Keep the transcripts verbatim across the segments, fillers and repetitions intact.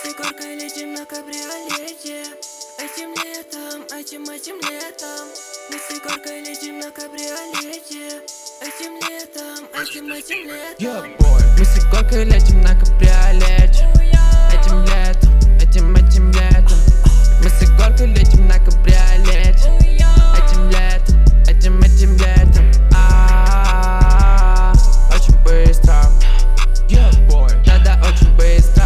с Егоркой летим на кабриолете. Этим летом, этим, этим летом. Мы с Егоркой летим на кабриолете. Этим летом, этим, этим летом. Мы с Егоркой летим на кабриолете. Этим летом, этим, этим летом. Мы с Егоркой летим на кабриолете. Этим летом, этим, этим летом. А-а-а, очень быстро. Да-да, очень быстро.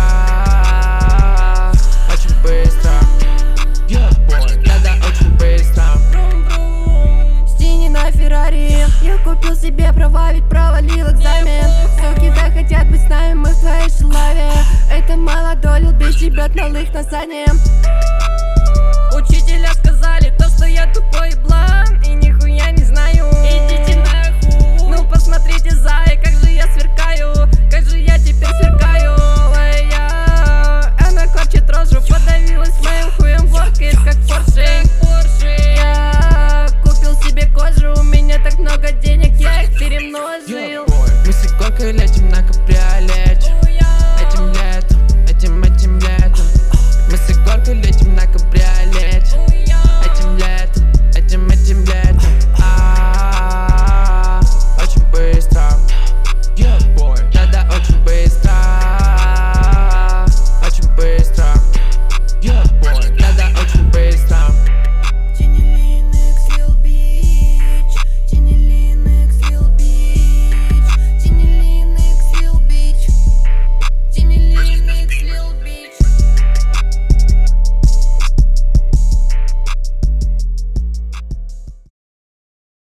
Очень быстро. Да-да, очень быстро. Стини на Феррари. Я купил себе права, ведь провалил экзамен. Суки так хотят быть с нами, мы в твоей славе. Это молодой лил, без тебя на их на заднем.